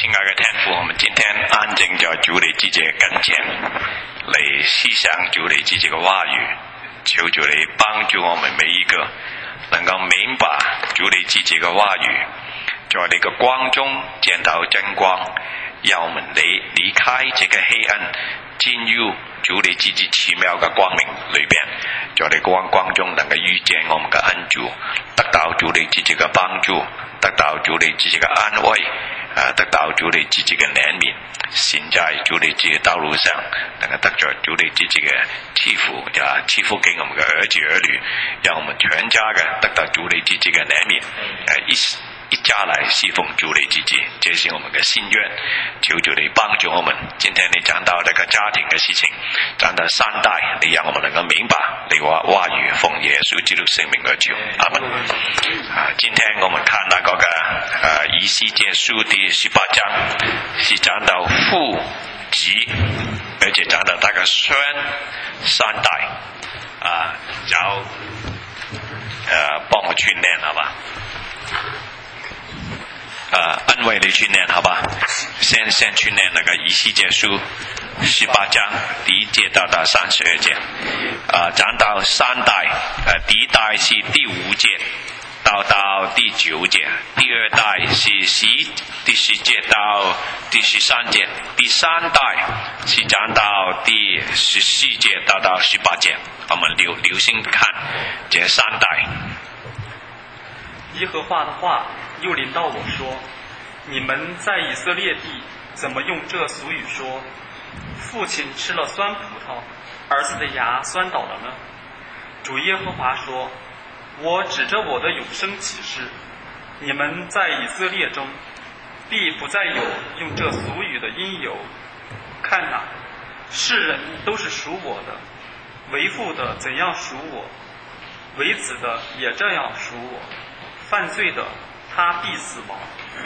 亲爱的天父，我们今天安静在主你自己的跟前，嚟思想主你自己的话语，求主你帮助我们每一个能够明白主你自己的话语，在你的光中见到真光，让我们离开这个黑暗，进入主你自己奇妙的光明里边，在你光中能够遇见我们的恩主，得到主你自己的帮助，得到主你自己的安慰，得到主你自己的怜悯，行在主你自己的道路上，能够得着主你自己的赐福，赐福给我们的儿子儿女，让我们全家的得到主你自己的怜悯，一家来侍奉主你自己，这是我们的心愿。求主你帮助我们，今天你讲到这个家庭的事情，讲到三代，你让我们能够明白你话语，奉耶稣基督圣名而求，阿门。今天我们看那个以西结书第18章，是讲到父子，而且讲到那个孙三代，就帮我训练好吧。安慰你去念好吧，先去念那个以西结书18章第1节到32节，讲到三代，第一代是第5节到第9节，第二代是第10节到第13节，第三代是讲到第14节到18节，我们留心看这三代。 耶和华的话又临到我说，你们在以色列地怎么用这俗语说，父亲吃了酸葡萄，儿子的牙酸倒了呢？主耶和华说，我指着我的永生启示，你们在以色列中必不再有用这俗语的因由。看哪，世人都是属我的，为父的怎样属我，为子的也这样属我，犯罪的他必死亡。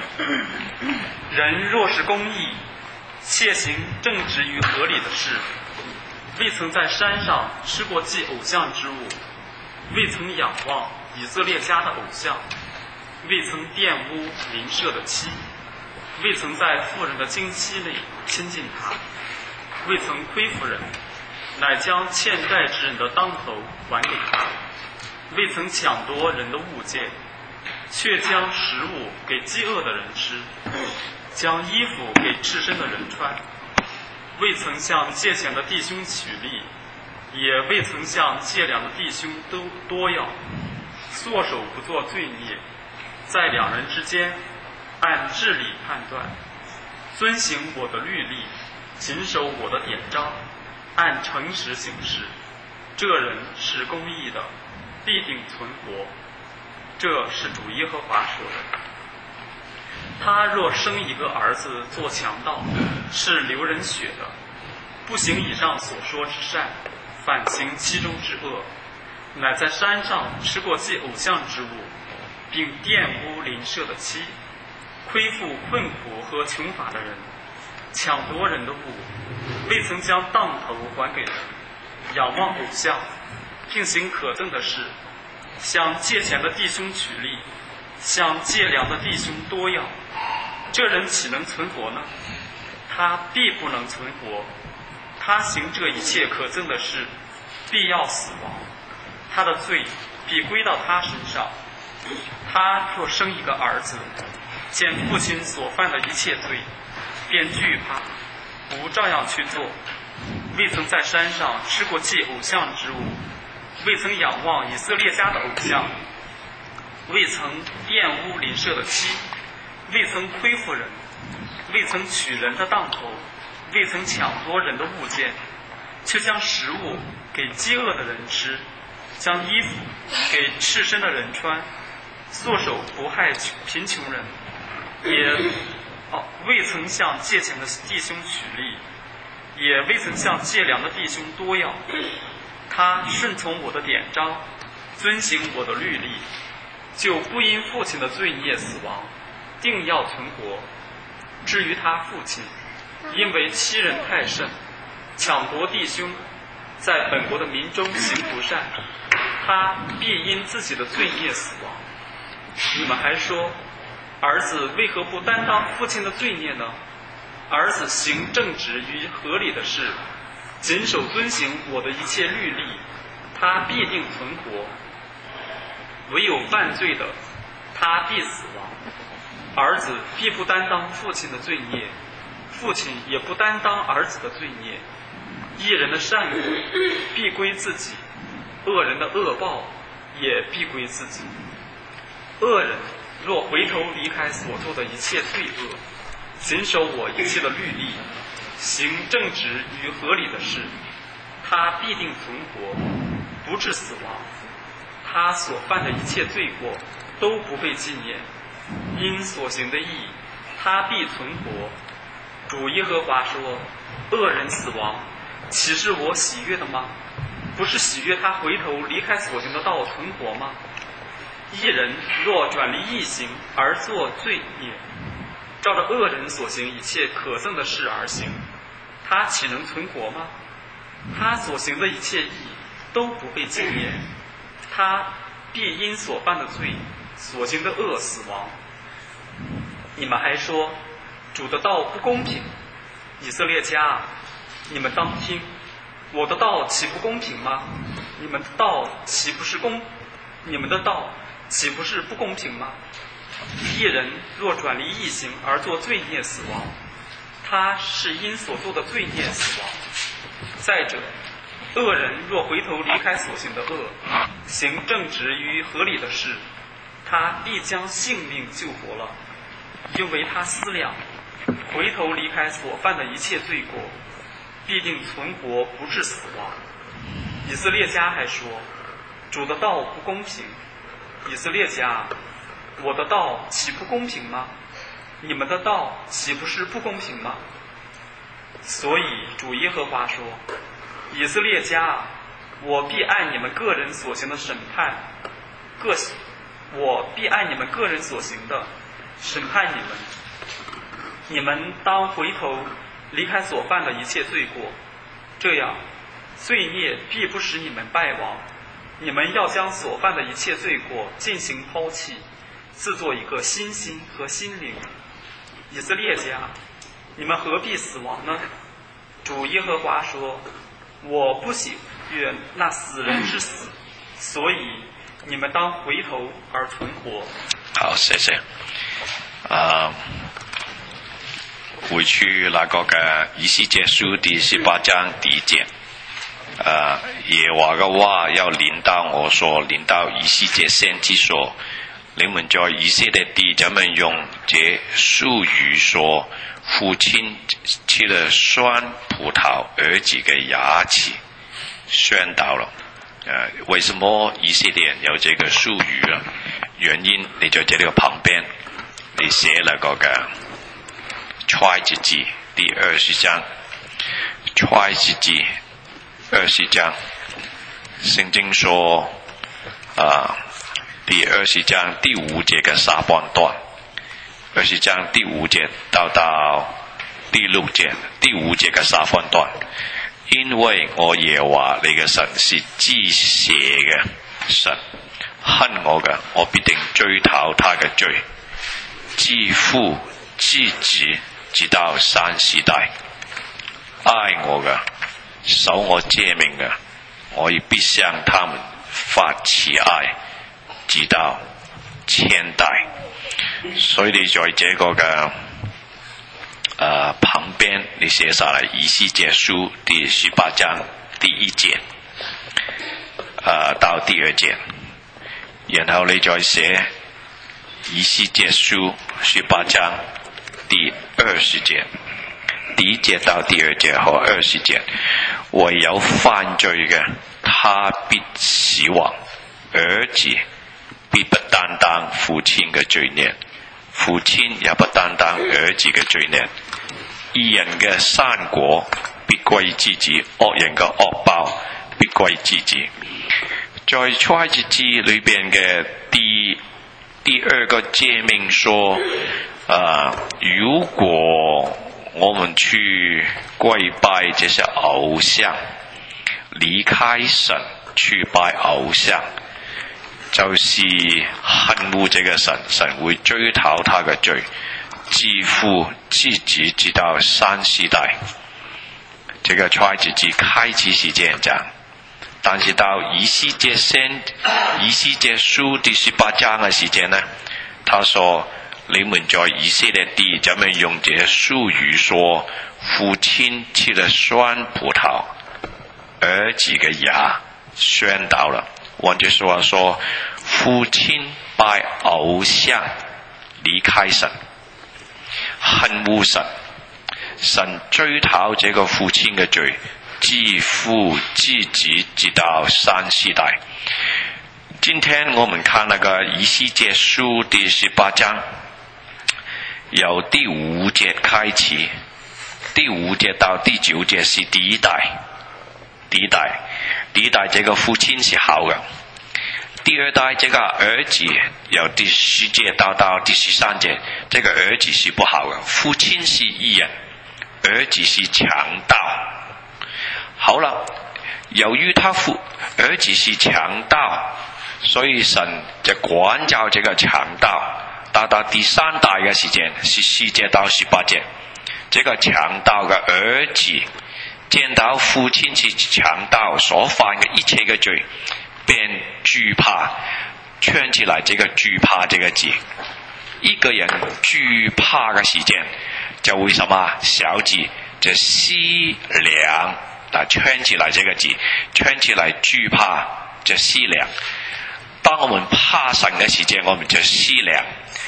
人若是公义，切行正直与合理的事，未曾在山上吃过祭偶像之物，未曾仰望以色列家的偶像，未曾玷污邻舍的妻，未曾在妇人的经期内亲近他，未曾亏负人，乃将欠债之人的当头还给他，未曾抢夺人的物件，却将食物给饥饿的人吃，将衣服给赤身的人穿，未曾向借钱的弟兄取利，也未曾向借粮的弟兄都多要，缩手不做罪孽，在两人之间按治理判断，遵行我的律例，谨守我的典章，按诚实行事，这人是公义的，必定存活。这是主耶和华说的。他若生一个儿子做强盗，是流人血的，不行以上所说之善，反行其中之恶，乃在山上吃过祭偶像之物，并玷污邻舍的妻，亏负困苦和穷乏的人，抢夺人的物，未曾将当头还给人，仰望偶像，并行可憎的事，向借钱的弟兄取利，向借粮的弟兄多要，这人岂能存活呢？他必不能存活。他行这一切可憎的事，必要死亡，他的罪必归到他身上。他若生一个儿子，见父亲所犯的一切罪，便惧怕，不照样去做，未曾在山上吃过祭偶像之物，未曾仰望以色列家的偶像，未曾玷污邻舍的妻，未曾亏负人，未曾取人的当头，未曾抢夺人的物件，却将食物给饥饿的人吃，将衣服给赤身的人穿，缩手不害贫穷人，也未曾向借钱的弟兄取利，也未曾向借粮的弟兄多要。他顺从我的典章，遵行我的律例，就不因父亲的罪孽死亡，定要存活。至于他父亲，因为欺人太甚，抢夺弟兄，在本国的民中行不善，他必因自己的罪孽死亡。你们还说， 儿子为何不担当父亲的罪孽呢？儿子行正直与合理的事，谨守遵行我的一切律例，他必定存活。唯有犯罪的，他必死亡。儿子必不担当父亲的罪孽，父亲也不担当儿子的罪孽。义人的善果必归自己，恶人的恶报也必归自己。恶人若回头离开所做的一切罪恶，谨守我一切的律例，行正直与合理的事，他必定存活，不致死亡。他所犯的一切罪过都不被纪念，因所行的义，他必存活。主耶和华说：恶人死亡，岂是我喜悦的吗？不是喜悦他回头离开所行的道存活吗？义人若转离义行而作罪孽，照着恶人所行一切可憎的事而行，他岂能存活吗？他所行的一切义都不被纪念，他必因所犯的罪、所行的恶死亡。你们还说主的道不公平，以色列家，你们当听，我的道岂不公平吗？你们的道岂不是不公平吗？义人若转离义行而作罪孽死亡，他是因所做的罪孽死亡。再者，恶人若回头离开所行的恶，行正直与合理的事，他必将性命救活了，因为他思量回头离开所犯的一切罪过，必定存活，不致死亡。以色列家还说，主的道不公平。以色列家，我的道岂不公平吗？你们的道岂不是不公平吗？所以主耶和华说，以色列家，我必按你们个人所行的审判，我必按你们个人所行的审判你们。你们当回头离开所犯的一切罪过，这样罪孽必不使你们败亡。你们要将所犯的一切罪过进行抛弃，自作一个新心和心灵。以色列家，你们何必死亡呢？主耶和华说，我不喜悦那死人之死，所以你们当回头而存活。 好，谢谢。回去那個嘅以西結書第18章第1節，耶和華嘅話要臨到我說，臨到以西結先知說，你們在以色列地怎麼用這術語說，父親吃了酸葡萄，兒子嘅牙齒酸到了。為什麼以色列有這個術語啊？原因你在這個旁邊，你寫那個嘅出埃及記第20章，出埃及記20章，聖經說第20章第5節嘅下半段，20章第5節到第6節，第5節嘅下半段，因為我耶和華你嘅神是治邪嘅神，恨我嘅，我必定追討他嘅罪，治父治子直到3世代，愛我嘅，守我誡命嘅，我亦必向他們發慈愛，直到1000代。所以你在這個嘅旁邊，你寫下來以西結書第18章第1節到第2節，然後你再寫以西結書18章第20節，第1節到第2節和20節，唯有犯罪嘅，他必死亡，兒子必不擔當父親嘅罪孽，父親也不擔當兒子嘅罪孽。義人嘅善果必歸自己，惡人嘅惡報必歸自己。在出埃及記裏邊嘅第2個誡命說，如果我們去跪拜這些偶像，離開神去拜偶像， 就是恨恶这个神，神会追讨他的罪，自父自子直到3、4代。这个创世纪开始是这样讲，但是到以西结书第18章的时间呢，他说你们在以色列地怎么用这些术语说父亲吃了酸葡萄，儿子的牙酸倒了。换句话说，父亲拜偶像，离开神，恨恶神，神追讨这个父亲的罪，自父自子直到3、4代。今天我们看那个以西结书第18章，由第5节开始，第5节到第9节是第一代，这个父亲是好的。第2代这个儿子由第10节到第13节，这个儿子是不好的。父亲是义人，儿子是强盗。好了，由于儿子是强盗，所以神就管教这个强盗。到第3代的时间是14节到18节，这个强盗的儿子见到父亲是强盗所犯的一切的罪，便惧怕，圈起来这个惧怕这个字。一个人惧怕的时间就为什么小字就思量，圈起来这个字，圈起来惧怕就思量。当我们怕神的时间，我们就思量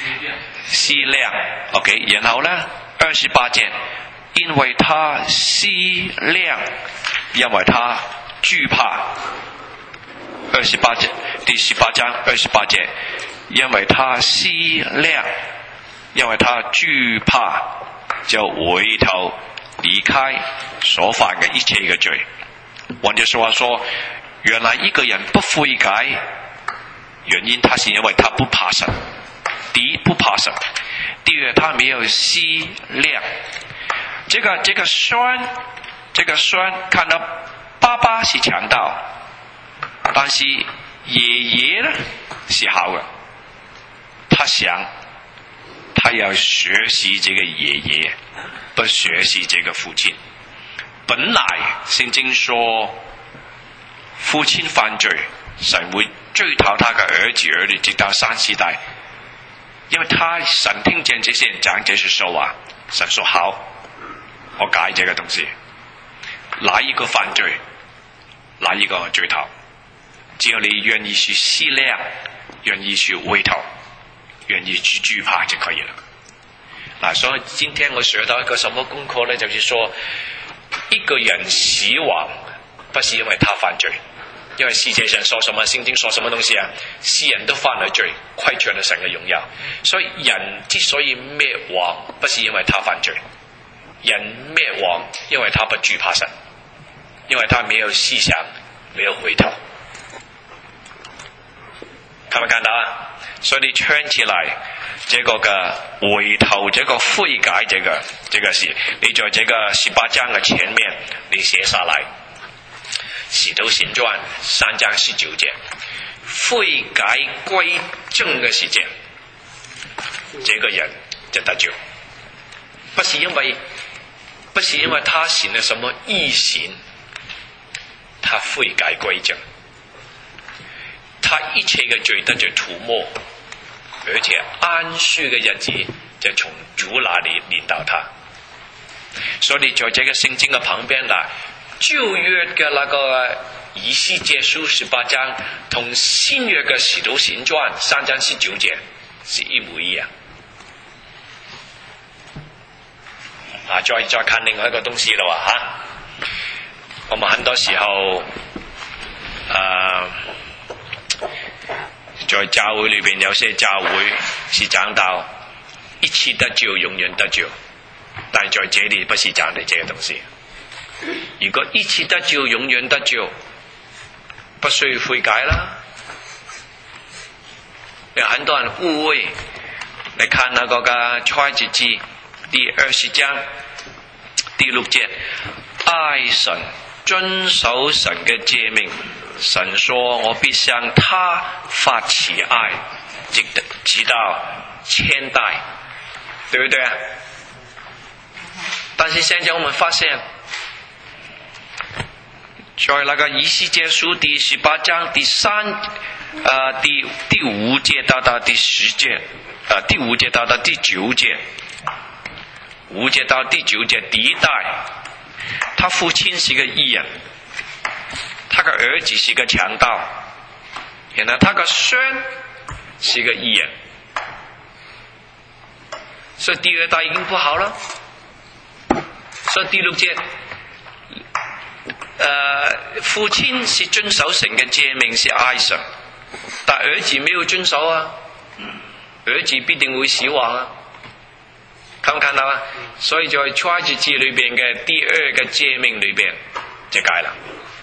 OK。 然后呢28节，因为他思量，因为他惧怕。28节，第18章28节，因为他思量，因为他惧怕，就回头离开所犯的一切的罪。换句话说，原来一个人不悔改，原因他是因为他不怕神。第一，不怕神；第二，他没有思量。这个酸，看到爸爸是强盗，但是爷爷呢是好的，他想他要学习这个爷爷，不学习这个父亲。本来圣经说父亲犯罪，神会追讨他的儿子直到3、4代，因为神听见这些人讲这些说话，神说好，我改这个东西，哪一个犯罪，哪一个追讨，只要你愿意去思量，愿意去回头，愿意去惧怕就可以了。所以今天我学到一个什么功课呢？就是说，一个人死亡不是因为他犯罪，因为世界上说什么，圣经说什么东西啊？世人都犯了罪，亏缺了神的荣耀。所以人之所以灭亡，不是因为他犯罪，人灭亡因为他不惧怕神，因为他没有思想，没有回头。看没看到啊？所以你圈起来这个回头，这个悔改，这个是你在这个18章的前面你写下来，使徒行传3章19节，悔改归正的时间，这个人就得救，不是因为他行了什么异行，他悔改归正，他一切的罪得着涂抹，而且安息的日子就从主那里领导他。所以在这个圣经的旁边啦，旧约的那个以西结书18章同新约的使徒行传3章19节是一模一样。再看另外一个东西了我们很多时候在教会里面，有些教会是讲到一次得救永远得救，但在这里不是讲的这个东西。如果一次得救永远得救，不需要悔改啦。有很多人误会，你看那个创世纪第20章第6节，爱神遵守神嘅诫命， 神说我必向他发起爱，直到千代，对不对啊？但是现在我们发现，在那个以西结书第18章第5节到第10节，第5节到第9节，5节到第9节，第一代，他父亲是个义人，他的儿子是个强盗，然后他的孙是个义人，所以第2代已经不好了。所以第6节，父亲是遵守神嘅诫命，是愛神，但兒子沒有遵守啊，兒子必定會死亡啊，看唔看到啊？所以在出埃及記裏邊嘅第2個誡命裏邊就改了，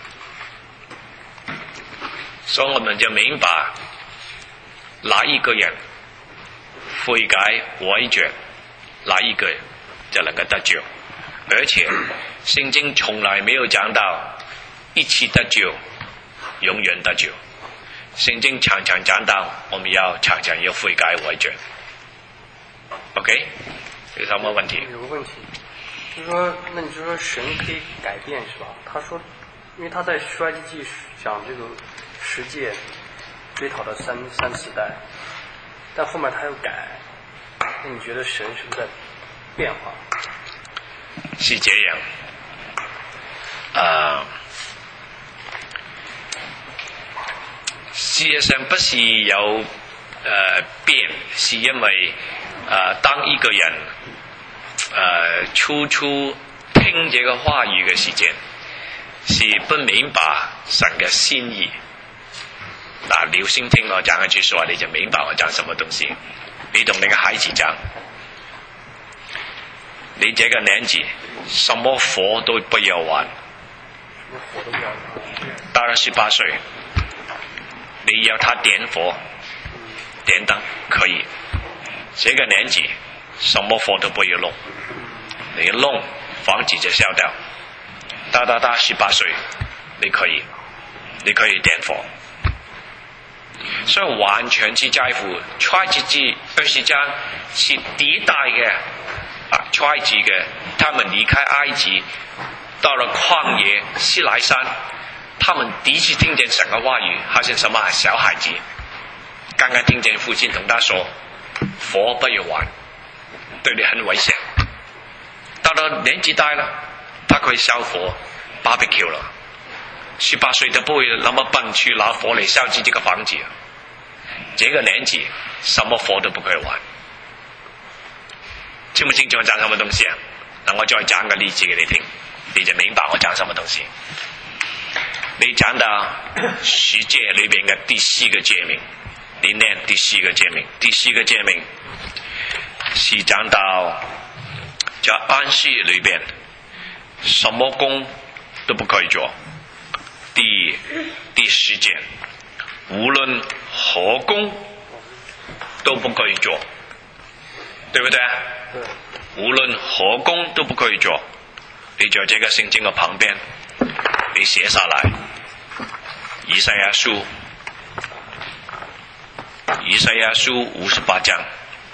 所以我們就明白哪一個人悔改悔着，哪一個人就能夠得救。而且聖經從來沒有講到一次得救永遠得救，聖經常常講到我們要常常要悔改悔着。 OK， 有什麼問題？ 有個問題，就是說，那你就說神可以改變是吧？他說，因為他在出埃及記講這個10誡追討了三四代，但後面他又改，那你覺得神是不是在變化？ 是這樣，事實上不是有變，是因為當一個人初聽這個話語嘅時間，是不明白神嘅心意。嗱，你先聽我講一句說話，你就明白我講什麼東西。你同你嘅孩子講，你這個年紀，什麼火都不要玩。到了18歲，你要他點火、點燈可以。這個年紀，什麼火都不要弄，你弄房子就燒掉。到18歲，你可以點火。所以完全是在乎出埃及記20章是第一代嘅出埃及嘅，他們離開埃及，到了曠野西奈山，他們第一次聽見神嘅話語，好像什麼小孩子，剛剛聽見父親同他說，火不要玩，對你很危險。到了年紀大了，他可以燒火 barbecue 了。18歲都不會那麼笨去拿火嚟燒自己嘅房子。這個年紀，什麼火都不可以玩。清不清楚我講什麼東西啊？嗱，我再講個例子給你聽，你就明白我講什麼東西。你講到10誡裏邊嘅第4個誡命，你念第4個誡命。第4個誡命是講到在安息日裏邊，什麼工都不可以做。第10節，無論何工都不可以做，對不對？ 對。 無論何工都不可以做。你在這個聖經嘅旁邊，你寫下來。以賽亞書58章。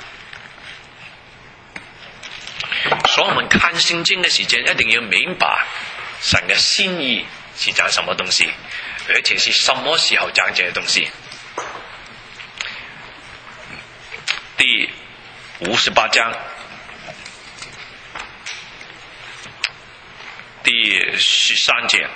所以我們看聖經嘅時間，一定要明白神嘅心意是講什麼東西，而且是什麼時候講這些東西。第58章第13節，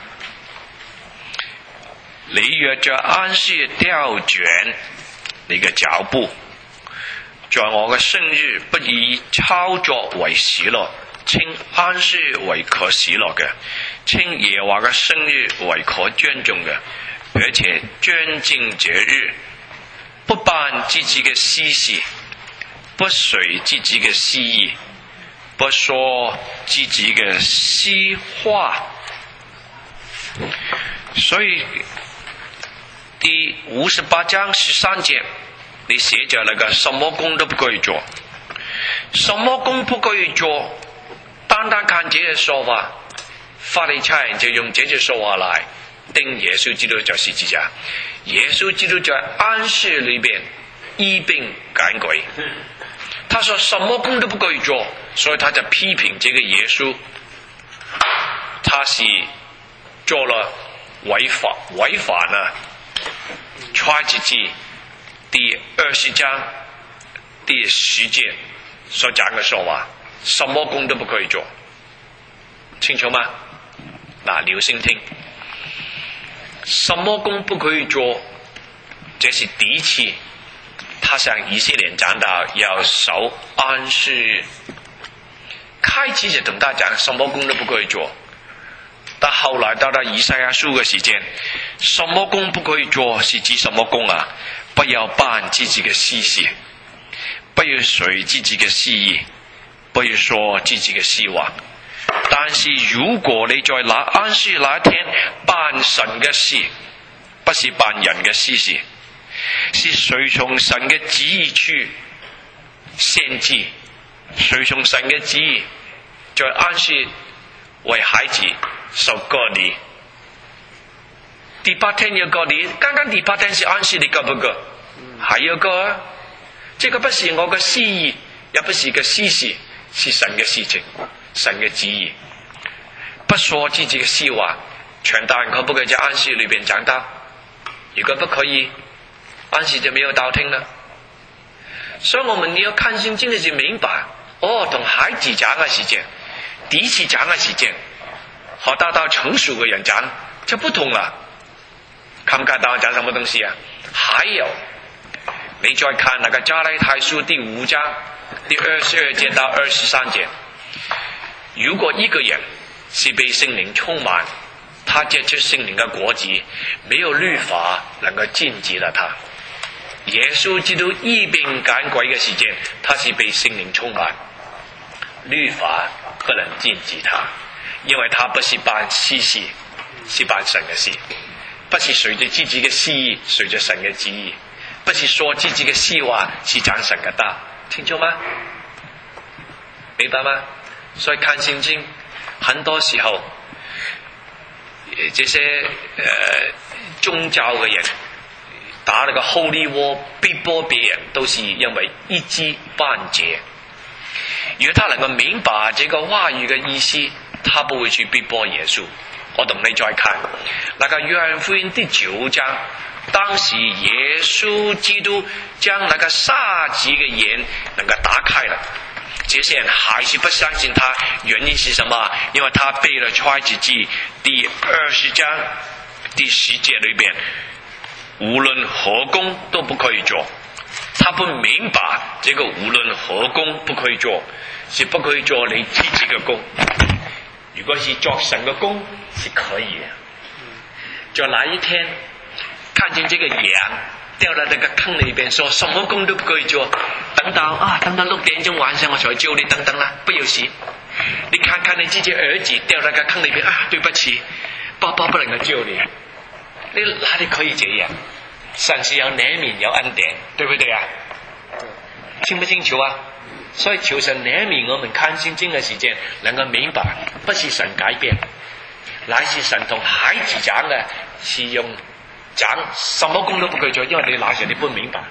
你若在安息日調轉你嘅腳步，在我嘅聖日不以操作為喜樂，稱安息日為可喜樂嘅，稱耶和華嘅聖日為可尊重嘅，而且尊敬這日，不辦自己嘅私事，不隨自己嘅私意，不說自己嘅私話。所以第58章13節，你寫着那個什麼工都不可以做，什麼工不可以做，單單看這些說話，法利賽人就用這些說話來钉耶稣基督在十字架。耶稣基督在安息里边医病赶鬼，他说什么工都不可以做，所以他在批评这个耶稣，他是做了违法呢。出埃及记第20章第10节所讲的说话，什么工都不可以做，清楚吗？那留心听，什么工不可以做？这是第一次他向以色列讲到要守安息日，开始就同他讲什么工都不可以做。到后来到了以赛亚书的时间，什么工不可以做是指什么工啊？不要办自己的私事，不要随自己的私意，不要说自己的私话。但是如果你在安息那一天办神的事，不是办人的私事，是随从神的旨意去献祭，随从神的旨意在安息为孩子受割礼。第8天要割礼，刚刚第8天是安息，你割不割？还要割啊！这个不是我的私意，也不是个私事，是神的事情，神的旨意。不说自己的私话，全大人可不可以在安息里边讲道？如果不可以，安息就没有道听了。所以我们要看圣经的就明白，同孩子讲的时间，第一次讲的时间，和到成熟的人讲就不同了。看不看到讲什么东西啊？还有，你再看那个加拉太书第5章第22节到23节，如果一个人是被圣灵充满，他结出圣灵的果子，没有律法能够禁止了他。耶稣基督医病赶鬼的时间，他是被圣灵充满，律法不能禁止他，因为他不是办私事，是办神的事，不是随着自己的私意，随着神的旨意，不是说自己的私话，是讲神的道，清楚吗？明白吗？所以看圣经，很多时候，这些宗教的人打那个 Holy War 逼迫别人，都是因为一知半解。如果他能够明白这个话语的意思，他不会去逼迫耶稣。我同你再看那个约翰福音第9章，当时耶稣基督将那个沙子的眼能够打开了，这些人还是不相信他，原因是什么？因为他背了出埃及记第20章第10节里边，无论何工都不可以做。他不明白这个无论何工不可以做，是不可以做你自己的工。如果是做神的工是可以的。在那一天看见这个羊掉到那个坑里边，说什么工都不可以做，等到6点钟晚上我才叫你等等啦，不要死。你看看你自己儿子掉到那个坑里边，对不起，爸爸不能够救你，你哪里可以这样？神是有怜悯有恩典，对不对啊？清不清楚啊？所以求神怜悯我们看圣经的时间，能够明白，不是神改变，乃是神同孩子讲的，是用讲什么工都不可以做，因为你那时你不明白。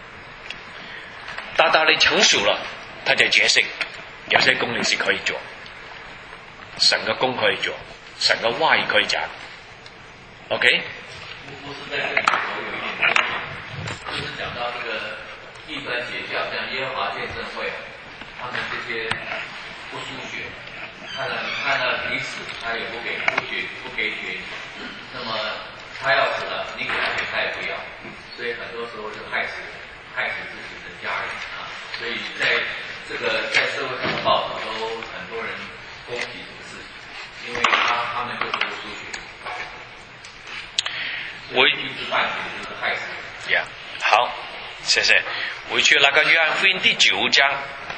到你成熟了，他就解釋有些工你是可以做，神嘅工可以做，神嘅話語可以講。OK？ 不是在这里头有一点，就是讲到这个异端邪教，像耶和华见证会，他们这些不输血，看了彼此，他也不给血，那么他要死了，你给他血他也不要，所以很多时候就害死自己的家人啊。所以在社会上报道都很多人攻击这个事情，因为他们就是不输血。 回好，谢谢。回去那個約翰福音第9章，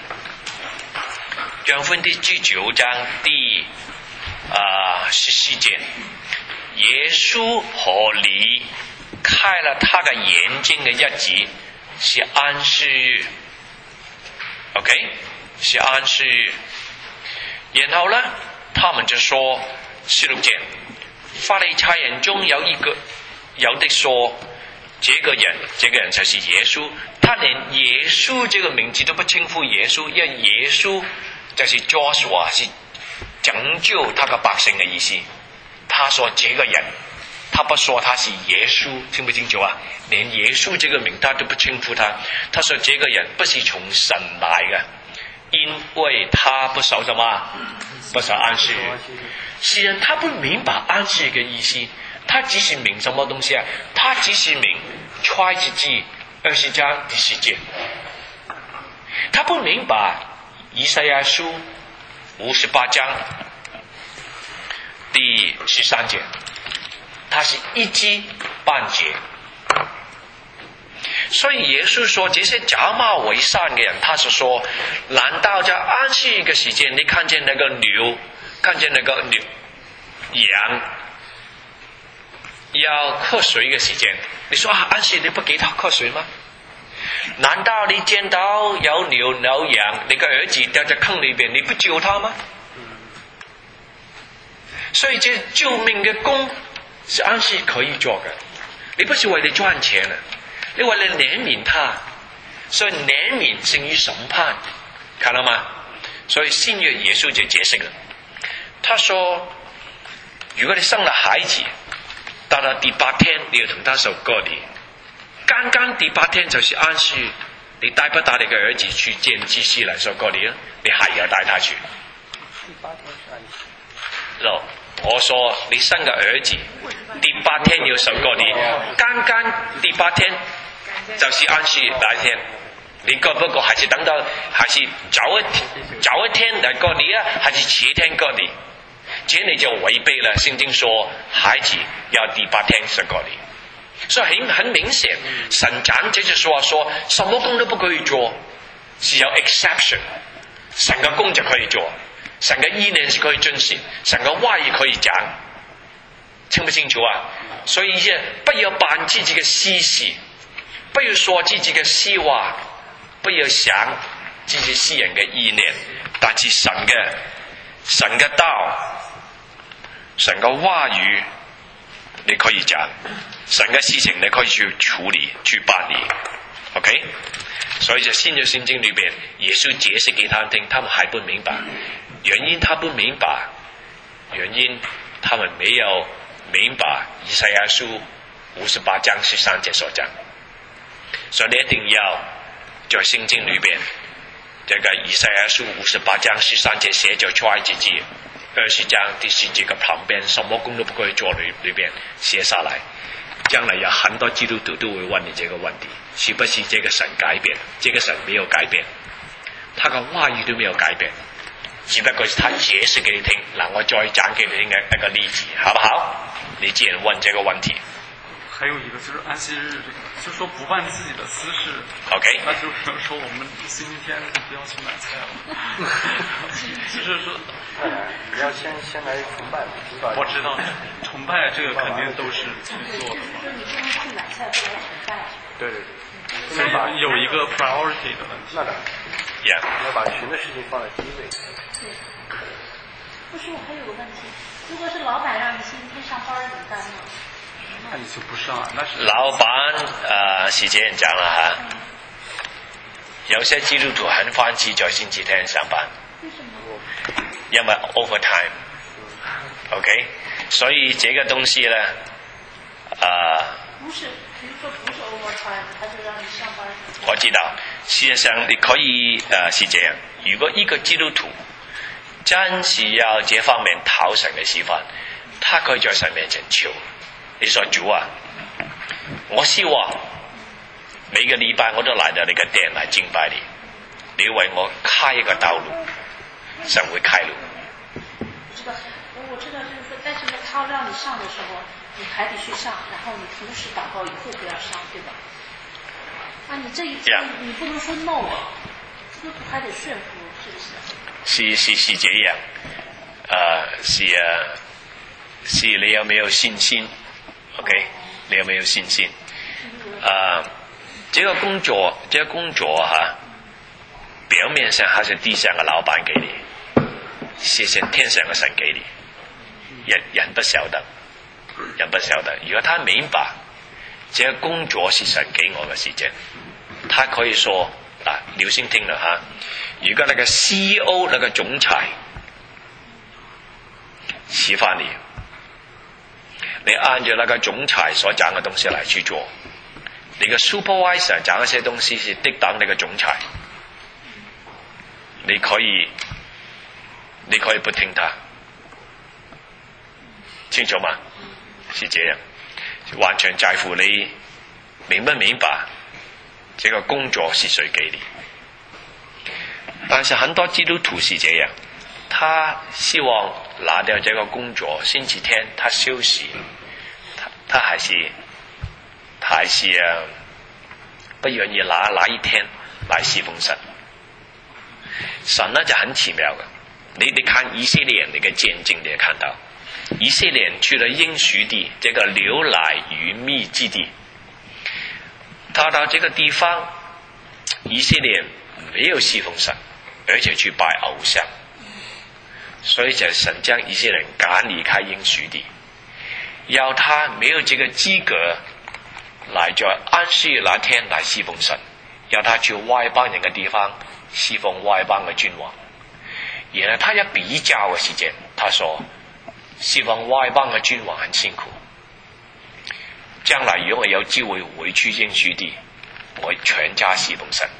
約翰福音第9章第14節，耶穌和你開了他的眼睛的日子是安息日 ，OK， 是安息日。然後呢，他們就說16節。 法利赛人中有的说，这个人就是耶稣，他连耶稣这个名字都不称呼耶稣，因为耶稣就是 Joshua 是拯救他的百姓的意思。他说这个人，他不说他是耶稣，清不清楚啊？连耶稣这个名他都不称呼他。他说这个人不是从神来的，因为他不守什么？不守安息日。虽然他不明白安息日的意思，他只是明什么东西啊？他只是明出埃及记20章第10节，他不明白以赛亚书58章第13节，他是一知半解。所以耶稣说这些假冒伪善的人，他是说，难道在安息日的时间，你看见那个牛，看见那个羊要喝水的时间，你说安息你不给他喝水吗？难道你见到有牛有羊，你个儿子掉在坑里边，你不救他吗？所以这救命的工是安息可以做的，你不是为了赚钱的，你为了怜悯他，所以怜悯胜于审判，看到吗？所以新约耶稣就解释了，他说，如果你生了孩子，到了第8天你要同他受割礼，刚刚第8天就是安息日，你带不带你个儿子去见祭司来受割礼呢？你还要带他去。 第8天是安息。 我说你生个儿子，第8天要受割礼，刚刚第8天就是安息那一天，你割不割还是等到还是早一天来割礼啊，还是前天割礼？这你就违背了圣经说孩子要第8天受割礼。所以很明显，神讲这就是说什么工都不可以做，是有 exception， 神的工就可以做，神的意念是可以遵循，神的话语可以讲，清不清楚啊？所以不要办自己的私事，不要说自己的私话，不要想自己私人的意念，但是神的道，神的话语你可以讲，神的事情你可以去处理去办理 ，OK？ 所以在新约圣经里边，耶稣解释给他们听，他们还不明白，原因他不明白，原因他们没有明白以赛亚书58章13节所讲，所以你一定要在圣经里边，这个以赛亚书58章13节写在出埃及记20章第10节的旁边，什么工都不可以做里边写下来。将来有很多基督徒都会问你这个问题，是不是这个神改变？这个神没有改变，他的话语都没有改变，只不过是他解释给你听。那我再讲给你听一个例子，好不好？你既然问这个问题， 还有一个就是安息日，就说不办自己的私事。 OK， 那就是说我们星期天就不要去买菜了。就是说， 你要先来崇拜嘛，对吧？ 我知道，崇拜这个肯定都是做的嘛。 你不能去买菜，不能崇拜。 对对对， 所以有一个 priority 的问题。 那当然，要把群的事情放在第一位。 对。不是，我还有个问题，如果是老板让你星期天上班怎么办呢？ 那你就不上，那是老板是这样讲了哈。有些基督徒很欢喜在星期天上班， 为什么？ 因为 overtime。OK， 所以这个东西呢， 不是，比如说不是 overtime，他就让你上班。 我知道，事实上你可以是这样。如果一个基督徒真是要这方面讨神嘅示範，他可以在神面前求。你說主啊，我希望每個禮拜我都來到你嘅殿來敬拜你，你為我開一個道路，神會開路。 我知道，就是說，但是呢，他讓你上的時候，你還得去上，然後你同時禱告以後不要上，對吧？啊，你這一次你不能說 no 啊，基督徒還得順服，是不是？ 是這樣，是你有沒有信心 ？OK， 你有沒有信心？這個工作哈，表面上還是地上嘅老闆給你，實際天上嘅神給你，人不曉得， 人不曉得。如果他明白這個工作是神給我嘅時間，他可以說啊，你先聽啦嚇。如果那個 CEO 那個總裁喜歡你，你按照那個總裁所講嘅東西來去做，你個 supervisor 講一些東西是抵擋你個總裁，你可以不聽他，清楚嗎？是這樣，完全在乎你明不明白這個工作是誰給你。但是很多基督徒是這樣，他希望拿掉這個工作，星期天他休息，他還是不願意拿一天來侍奉神。神呢就很奇妙的，你看以色列人嘅見證，你也看到以色列人去了應許地，這個流奶與蜜之地，到這個地方，以色列人沒有侍奉神，而且去拜偶像，所以就神將以色列人趕離開應許地，要他沒有這個資格來在安息日那天來侍奉神，要他去外邦人嘅地方侍奉外邦嘅君王。然後他一比較嘅時間，他說侍奉外邦嘅君王很辛苦，將來如果我有機會回去應許地，我全家侍奉神。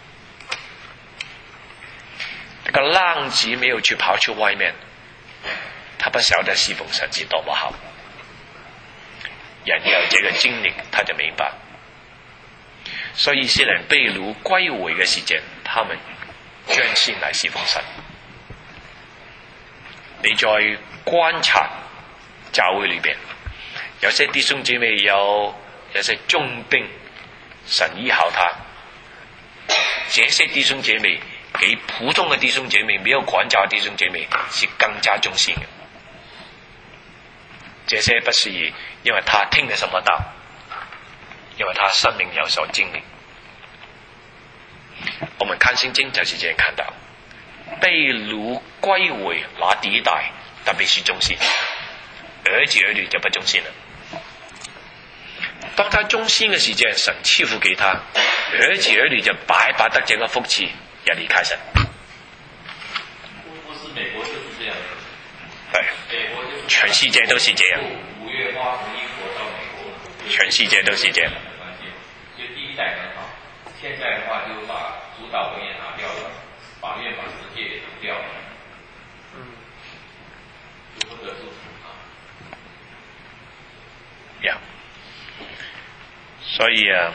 那個浪子沒有去跑去外面，他不曉得侍奉神是多麼好。人有這個經歷，他就明白。所以以色列人被擄歸回嘅時間，他們專心來侍奉神。你在觀察教會裏邊，有些弟兄姐妹有些重病，神醫好他。這些弟兄姐妹比普通的弟兄姐妹沒有管教的弟兄姐妹是更加忠心的。這些不是因為他聽了什麼道，因為他生命有所經歷。我們看聖經就是這樣看到，被擄歸回那第一代特別是忠心，兒子兒女就不忠心了。當他忠心嘅時間，神賜福給他，兒子兒女就白白得這個福氣，也離開神。 不是美國就是這樣。 對，全世界都是這樣。 5月花從英國到美國， 全世界都是這樣。 所以第一代很好，現在的話就把主導文也拿掉了，法院把世界也拿掉了。就不得住啊。 所以啊，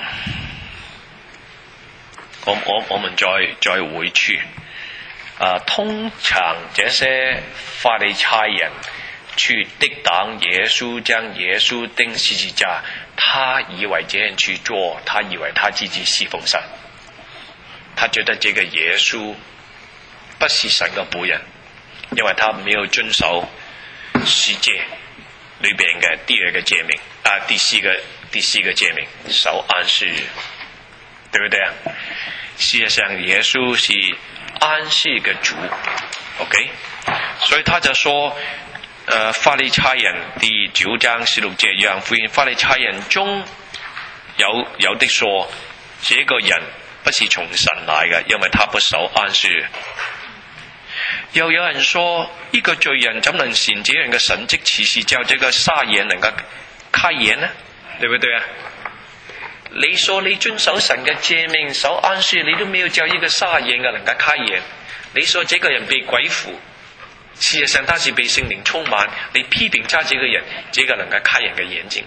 我們再回去啊，通常這些法利賽人去抵擋耶穌，將耶穌釘十字架，他以為這樣去做，他以為他自己侍奉神，他覺得這個耶穌不是神嘅僕人，因為他沒有遵守十誡裏邊嘅第二個誡命啊，第四個誡命，守安息日，對不對啊？事實上耶穌是安息嘅主 ，OK， 所以他就說，法利賽人第9章16節約翰福音，法利賽人中有的說，這個人不是從神來嘅，因為他不守安息日。又有人說，一個罪人怎能行這樣嘅神蹟奇事，叫這個瞎眼能夠開眼呢？對不對啊？你說你遵守神嘅誡命，守安息日，你都沒有叫一個瞎眼嘅能夠開眼。你說這個人被鬼附，事實上他是被聖靈充滿，你批評他這個人，這個能夠開人嘅眼睛。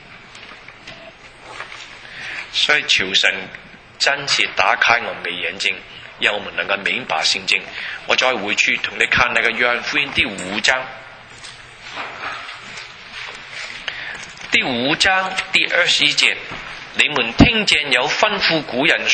所以求神真是打開我們嘅眼睛，讓我們能夠明白聖經。我再回去同你看那個約翰福音第5章，第5章第21節，你們聽見有吩咐古人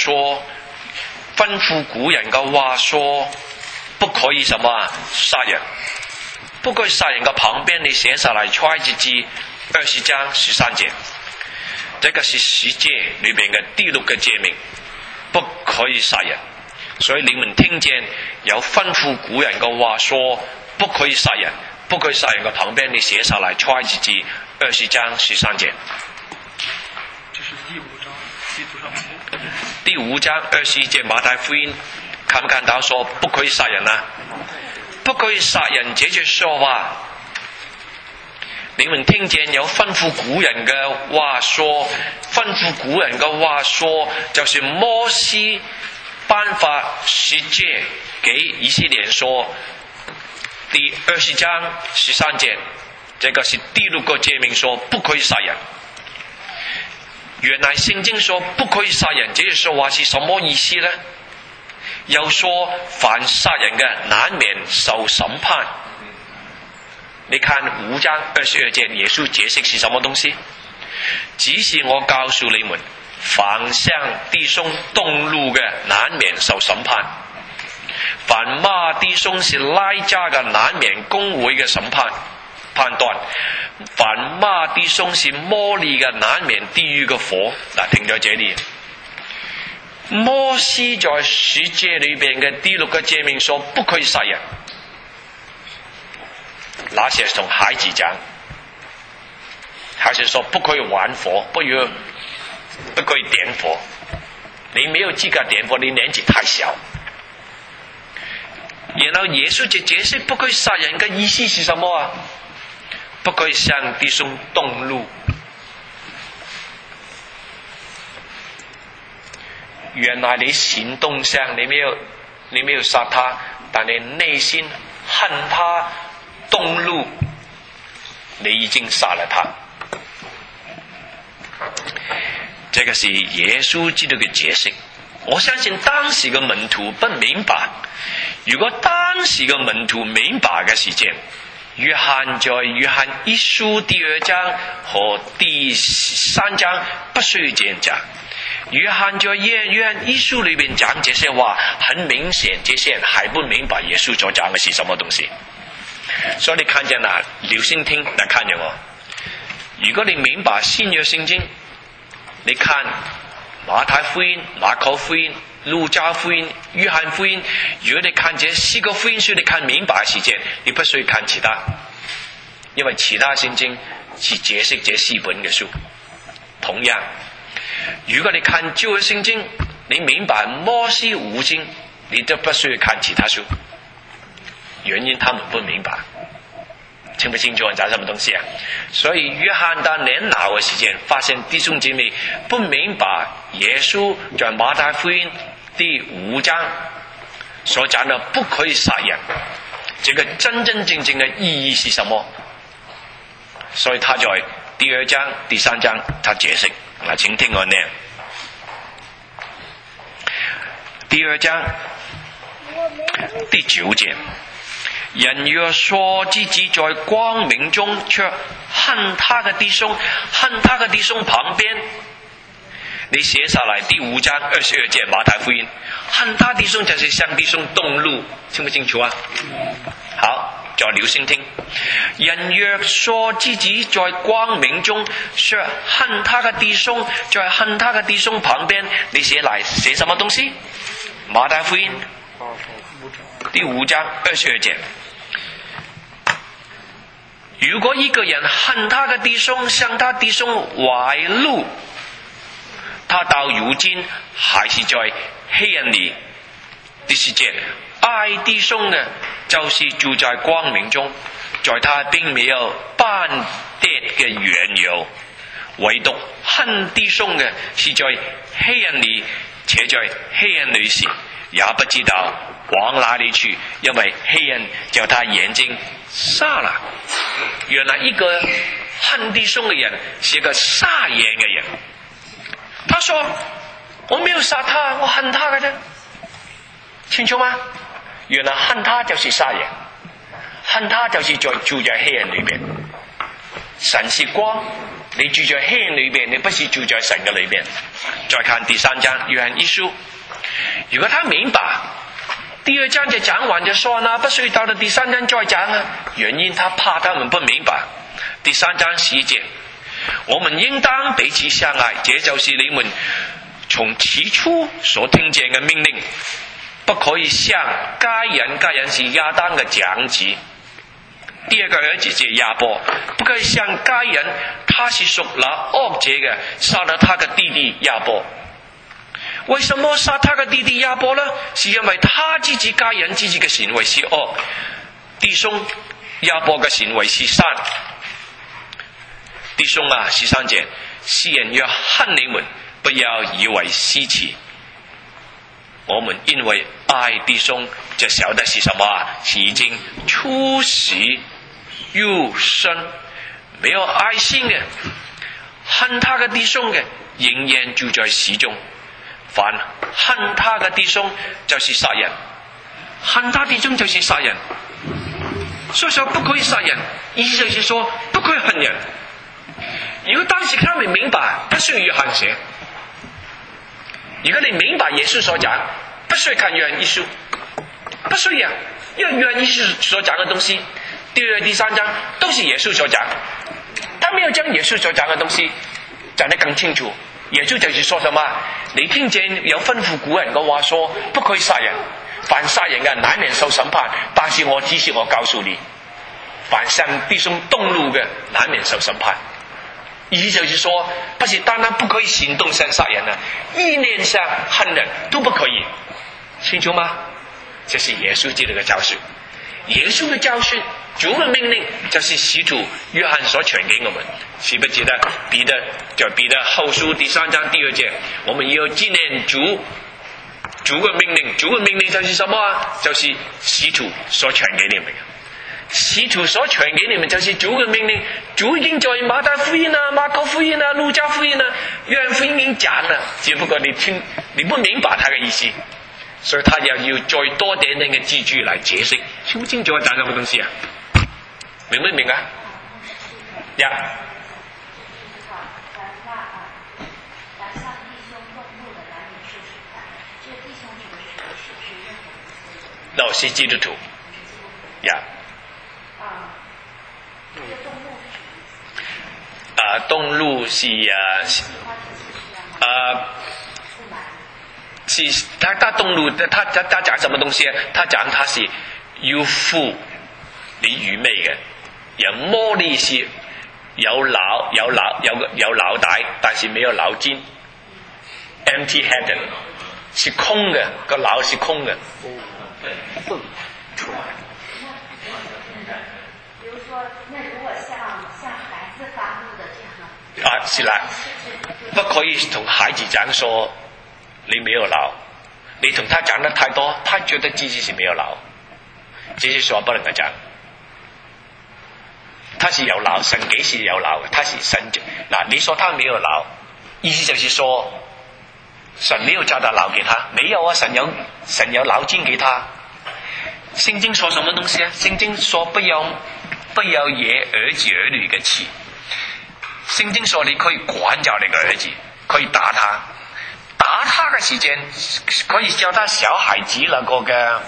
嘅話說，不可以什麼殺人，不可以殺人嘅旁邊你寫下來，出埃及記20章13節，這個是十誡裏邊嘅第6個誡命，不可以殺人。所以你們聽見有吩咐古人嘅話說，不可以殺人， 不可以杀人的旁边你写下来，出埃及记20章13节。 这是第5章，记多少节？ 第5章21节，马太福音看不看到说不可以杀人啊？不可以杀人，这句说话，你们听见有吩咐古人的话说，吩咐古人的话说，就是摩西颁发十诫给以色列人说，第20章13节，这个是第6个诫命，说不可以杀人。原来圣经说不可以杀人，这句说话是什么意思呢？又说凡杀人的难免受审判。你看5章22节，耶稣解释是什么东西？只是我告诉你们，凡向弟兄动怒的难免受审判，凡骂弟兄是拉家的难免公会的审判断，凡骂弟兄是魔力的难免地狱的火。停在这里。摩西在十诫里边的第6个诫命说不可以杀人，那些从孩子讲，还是说不可以玩火，不可以点火，你没有资格点火，你年纪太小。然后耶稣就解释不可以杀人的意思是什么啊？不可以向弟兄动怒。原来你行动上你没有杀他，但你内心恨他动怒，你已经杀了他。这个是耶稣基督的解释。我相信当时的门徒不明白，如果当时的门徒明白的时间，约翰在约翰一书第2章和第3章不需要这样讲。约翰在约翰一书里面讲这些话，很明显这些人还不明白耶稣所讲的是什么东西。所以你看见了，留心听，来看见我。如果你明白新约圣经，你看马太福音、马可福音、路加福音、约翰福音，如果你看这4个福音书，你看明白时间，你不需要看其他，因为其他圣经是解释这4本的书。同样，如果你看旧约圣经，你明白摩西5经，你都不需要看其他书，原因他们不明白，清不清楚讲什么东西啊？所以约翰到年老的时间，发现弟兄姐妹不明白耶稣在马太福音第5章所讲的不可以杀人，这个真真正正的意义是什么？所以他在第2章、第3章他解释。来，请听我念。第2章第9节，人若说自己在光明中，却恨他的弟兄，恨他的弟兄旁边，你写下来第5章22节马太福音，恨他弟兄就是向弟兄动怒，清不清楚啊？好，再留心听。人若说自己在光明中，却恨他的弟兄，在恨他的弟兄旁边，你写什么东西？马太福音第5章22节。如果一个人恨他的弟兄，向他弟兄怀怒，他到如今还是在黑暗里。第4节，爱弟兄的，就是住在光明中，在他并没有半点的缘由；唯独恨弟兄的，是在黑暗里，且在黑暗里时也不知道往哪里去，因为黑暗叫他眼睛瞎了。原来一个恨弟兄的人是一个杀人的人。他说我没有杀他，我恨他的，清楚吗？原来恨他就是杀人，恨他就是住在黑暗里面。神是光，你住在黑暗里面，你不是住在神的里面。再看第3章约翰一书，如果他明白第2章就讲完就算了，不需要到了第3章再讲啊。原因他怕他们不明白。第3章11节，我们应当彼此相爱，这就是你们从起初所听见的命令。不可以像该人是亚当的长子， 第二个儿子是亚伯，不可以像该人，他是属了恶者的，杀了他的弟弟亚伯。为什么杀他的弟弟亚伯呢？是因为他自己该人自己的行为是恶，弟兄亚伯的行为是善。弟兄啊，13节，世人若恨你们，不要以为稀奇。我们因为爱弟兄，就晓得是什么啊？是已经出死入生。没有爱心的，恨他的弟兄的，仍然住在死中。凡恨他的弟兄，就是杀人。恨他弟兄就是杀人。所以说不可以杀人，意思就是说不可以恨人。如果当时他们明白，不需要约翰写。如果你明白耶稣所讲，不需要看约翰一书，不需要，因为约翰一书所讲的东西，第2、第3章都是耶稣所讲，他没有将耶稣所讲的东西讲得更清楚。耶稣就是说什么？你听见有吩咐古人的话说，不可以杀人，凡杀人的难免受审判。但是我告诉你，凡向弟兄动怒的，难免受审判。意思就是说，不是单单不可以行动上杀人啊，意念上恨人都不可以，清楚吗？这是耶稣基督的教训。耶稣的教训，主的命令就是使徒约翰所传给我们。记不记得彼得后书第3章第2节，我们要纪念主的命令。主的命令就是什么啊？就是使徒所传给你们的。使徒所传给你们就是主的命令。主已经在马太福音啊、马可福音啊、路加福音啊、约翰福音已经讲了，只不过你不明白他的意思，所以他要再多点那个字句来解释。清不清楚讲什么东西啊？明不明啊？呀、那是基督徒呀。动怒是他动怒，他讲什么东西？他讲他是要负你愚昧嘅，人魔力是有腦袋，但是沒有腦筋 ，empty headed 是空嘅，個腦是空嘅。 比如说，那如果像孩子发怒的这样。 是啦，不可以同孩子讲说你没有腦，你同他讲得太多，他觉得自己是没有腦，这些说不能够讲。他是有腦，神幾時有腦？他是神嗱，你說他沒有腦，意思就是說神沒有交到腦給他，沒有啊，神有腦筋給他。聖經說什麼東西啊？聖經說不要惹兒子兒女嘅氣。聖經說你可以管教你個兒子，可以打他嘅時間，可以教他小孩子那個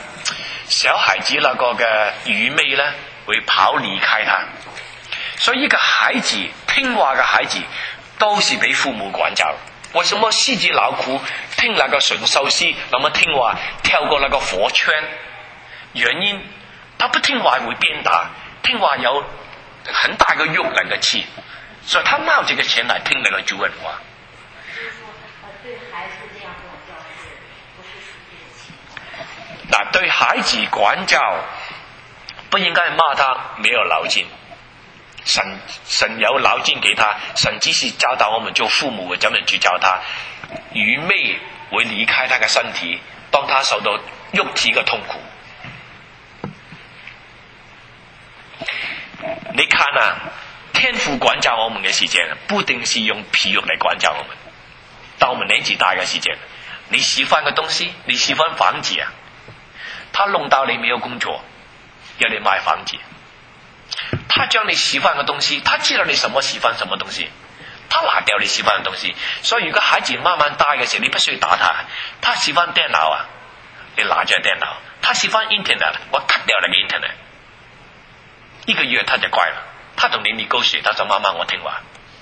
嘅愚昧呢，會跑離開他。所以一個孩子聽話嘅孩子都是被父母管教。為什麼獅子老虎聽那個馴獸師那麼聽話，跳過那個火圈？原因他不聽話會鞭打，聽話有很大個肉能夠吃，所以他冒這個錢來聽那個主人話。嗱，對孩子管教不應該罵他沒有腦筋。神有腦筋給他，神只是教導我們做父母的怎樣去教他。愚昧會離開他的身體，當他受到肉體的痛苦。你看啊，天父管教我們的時間，不一定是用皮肉來管教我們。當我們年紀大嘅時間，你喜歡嘅東西，你喜歡房子啊，他弄到你沒有工作，要你買房子。他將你喜歡的東西，他知道你什麼喜歡什麼東西，他拿掉你喜歡的東西。所以如果孩子慢慢大嘅時候，你不需要打他。他喜歡電腦啊，你拿着電腦；他喜歡 internet， 我 cut 掉那個 internet。一個月他就乖了，他同你negotiate，他說媽媽我聽話。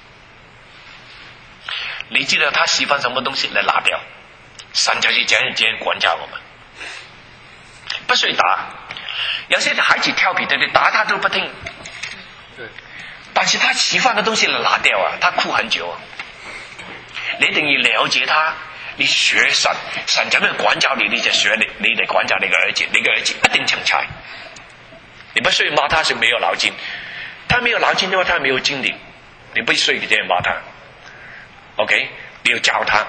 你知道他喜歡什麼東西，你拿掉。神就是這樣管教我們，不需要打。 有些孩子调皮的，你打他都不听。 对。 但是他喜欢的东西拿掉啊，他哭很久啊。你一定要了解他，你学神怎么管教你，你就学你得管教你的儿子，你的儿子一定成才。你不需要骂他是没有脑筋，他没有脑筋的话，他没有精力，你不需要这样骂他。OK， 你要教他，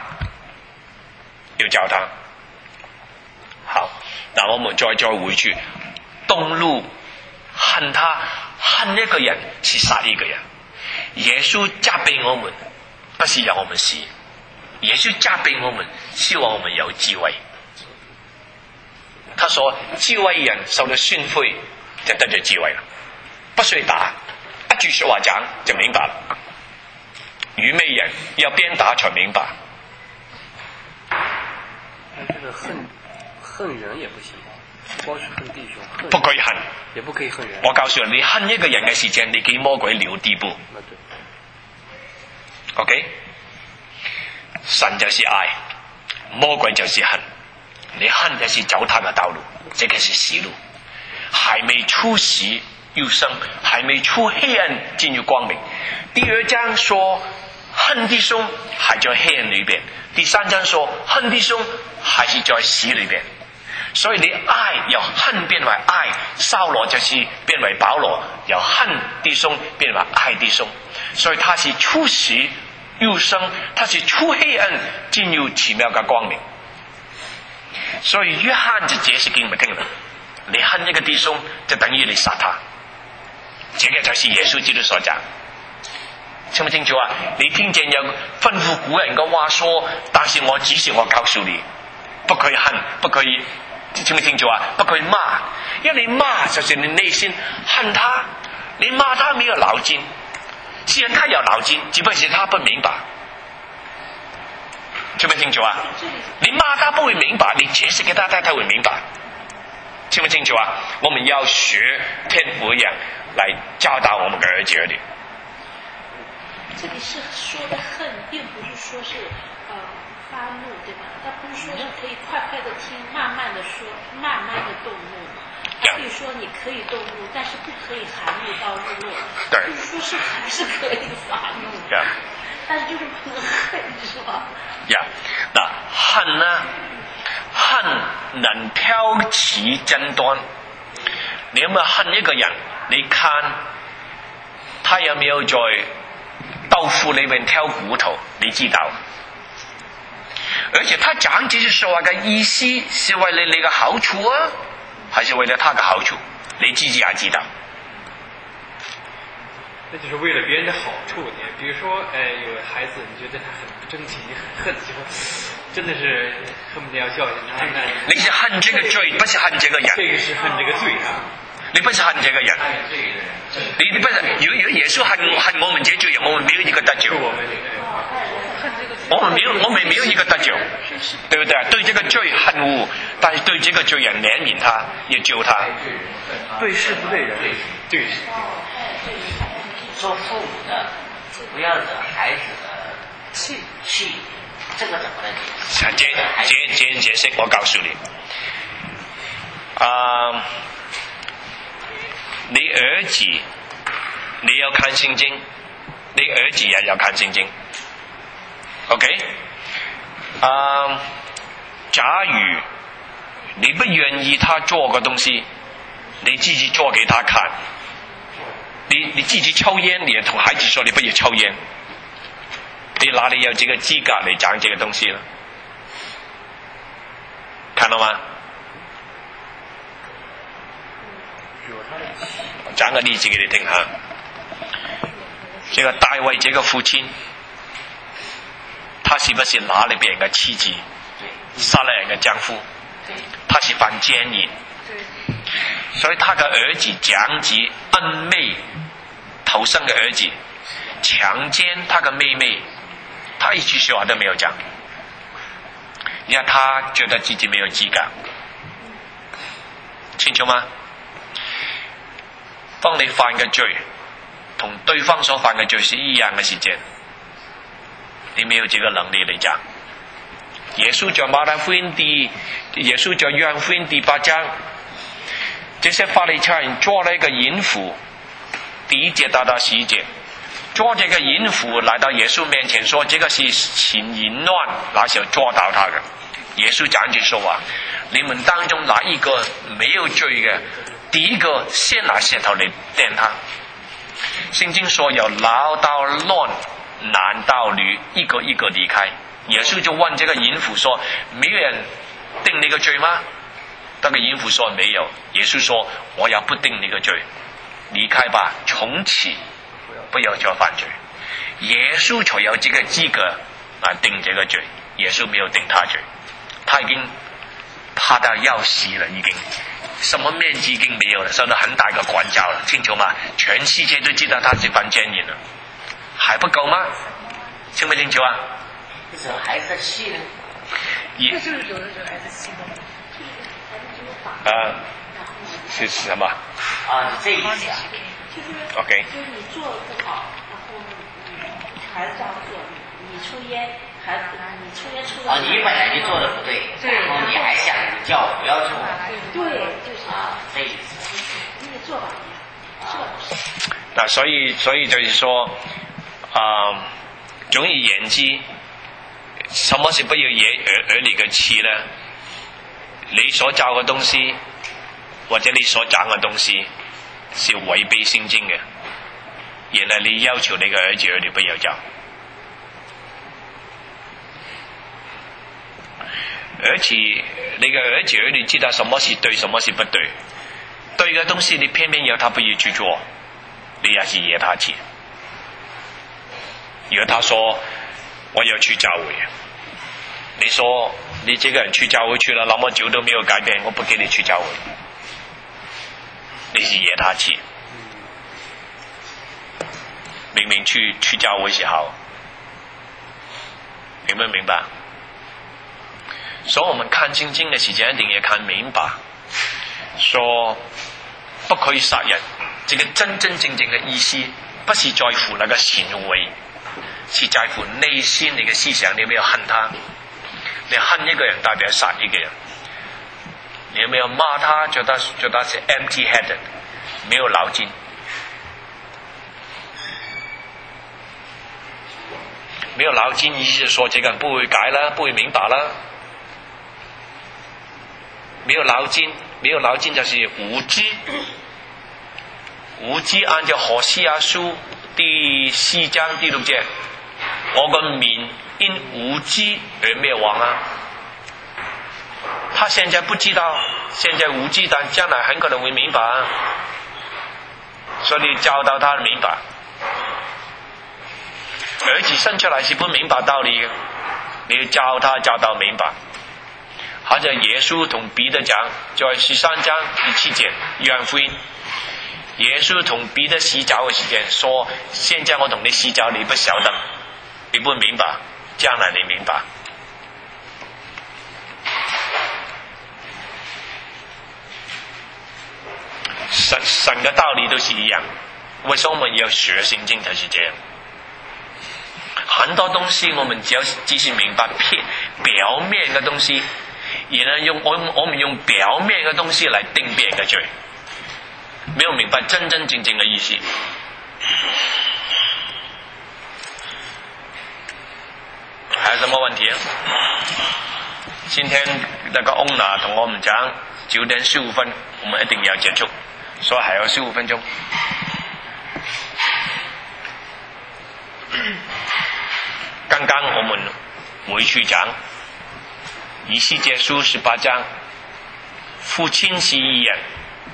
好，那我们再回去，动怒恨他，恨一个人是杀一个人。耶稣責備我們，不是讓我們死。耶穌責備我們，希望我們有智慧。他說：智慧人受到宣悔，就得咗智慧啦，不需要打，一句說話講就明白了。愚昧人要鞭打才明白。 这个恨人也不行吧？不光是恨弟兄， 不可以恨， 也不可以恨人。 我告訴你，你恨一個人嘅時間，你給魔鬼留地步。 那对。 OK， 神就是愛，魔鬼就是恨。你恨就是走他的道路，這個是死路。還沒出死又生，還沒出黑暗進入光明。第二章說恨弟兄還在黑暗裏邊，第三章說恨弟兄還是在死裏邊。所以你愛由恨變為愛，掃羅就是變為保羅，由恨弟兄變為愛弟兄。所以他是出死又生，他是出黑暗進入奇妙嘅光明。所以約翰就解釋經文經啦，你恨一個弟兄就等於你殺他，這個就是耶穌基督所講。清唔清楚啊？你聽見有吩咐古人嘅話說，但是我只是我告訴你，不可以恨，不可以，清唔清楚啊？不可以罵，因為你罵就是你內心恨他，你罵他沒有腦筋，雖然他有腦筋，只不過是他不明白。清唔清楚啊？你罵他不會明白，你解釋給他，他會明白。清唔清楚啊？我們要學天父一樣來教導我們嘅兒子兒女。 这里是说的恨，并不是说是发怒，对吧？他不是说是可以快快的听，慢慢的说，慢慢的动怒。他可以说你可以动怒，但是不可以含怒到日落。 对。 就是说是还是可以发怒。 Yeah. 但是就是不能恨，是吧？ 那恨呢？恨能挑起爭端。你有沒有恨一個人？你看他有沒有在豆腐裏面挑骨頭，你知道。而且他講這些說話嘅意思是為了你嘅好處啊，還是為了他嘅好處？你自己也知道。 那就是为了别人的好处。你比如说，有孩子，你觉得他很不争气，你很恨，就真的是恨不得要教训他。 你是恨这个罪，不是恨这个人。 这个是恨这个罪啊。 你不是恨这个人，你不是有耶稣恨我們這罪人，我們沒有一個得救。我們沒有一個得救，對不對？對這個罪恨惡，但是對這個罪人憐憫他，要救他。 對事不對人， 對。 做父母的不要惹孩子的气，这个怎么能解釋我告訴你，你兒子你要看聖經，你兒子也要看聖經 ，OK？ 假如你不願意他做個東西，你自己做給他看。你自己抽煙，你也同孩子說你不要抽煙，你哪裡有這個資格嚟講這個東西呢？看到嗎？我講個例子給你聽下。這個大衛這個父親，他是不是拿了別人的妻子，殺了人的丈夫？他是犯奸淫，所以他的兒子長子恩妹頭生的兒子強姦他的妹妹，他一句說話都沒有講，因為他覺得自己沒有資格，清楚嗎？當你犯嘅罪同對方所犯嘅罪是一樣嘅時間，你沒有這個能力嚟講。耶穌在馬太福音耶穌在約翰福音第8章这些法利赛人做了一个淫妇，第1节到11节，做这个淫妇来到耶稣面前说这个是行淫乱，那时候捉到他的。耶稣这样子说啊，你们当中哪一个没有罪的，第一个先拿石头来掟他。圣经说有老到乱男到女一个一个离开。耶稣就问这个淫妇说，没有人定你个罪吗？那个淫妇说没有。耶稣说我要不定你个罪，离开吧，从此不要再犯罪。耶稣才有这个资格来定这个罪，耶稣没有定他罪，他已经怕到要死了，已经什么面积已经没有了，受到很大个管教了，清楚吗？全世界都知道他是犯奸淫了，还不够吗？清不清楚啊？ 这种孩子气呢？ 那就是有的时候孩子气的，就是孩子只有打。 是什么？ 啊，你这意思啊？ 就是 OK 就是你做的不好，然后孩子这样做，你抽烟，孩子你抽烟抽的。 啊，你本来就做的不对，然后你还想叫我不要做。 对，就是啊，这意思。 你得做吧，是。 那所以就是说，总而言之，什麼是不要惹你嘅刺呢？你所教嘅東西，或者你所講嘅東西，是違背聖經嘅，然後你要求你嘅兒子兒女不要教，而且你嘅兒子兒女知道什麼是對，什麼是不對，對嘅東西你偏偏要他不要去做，你也是惹他氣。如果他說我要去教會，你說你這個人去教會去了那麼久都沒有改變，我不給你去教會，你是惹他氣。明明去教會時候，明不明白？所以我們看聖經的時間一定要看明白，說不可以殺人，這個真真正正的意思不是在乎那個行為，是在乎內心你的思想，你有沒有恨他？你恨一個人代表殺一個人，你有沒有罵他覺得是 empty-headed， 沒有腦筋？沒有腦筋意思是說這個人不會改啦，不會明白啦。沒有腦筋就是無知。無知按照何西阿書第4章第6節，我個民因無知而滅亡啊！他現在不知道，現在無知，但將來很可能會明白啊！所以你教導他明白。兒子生出來是不明白道理嘅，你要教他教到明白。或者耶穌同彼得講，在13章第7節約翰福音，耶穌同彼得洗澡嘅時間說：現在我同你洗澡，你不曉得，你不明白，將來你明白。神嘅道理都是一樣，為什麼我們要學聖經就是這樣？很多東西我們只是明白表面嘅東西，然後我們用表面嘅東西來定別人嘅罪，沒有明白真真正正嘅意思。還有什麼問題啊？今天那個 owner 同我們講9點15分我們一定要結束，所以還有15分鐘。剛剛我們回去講以西結書18章，父親是義人，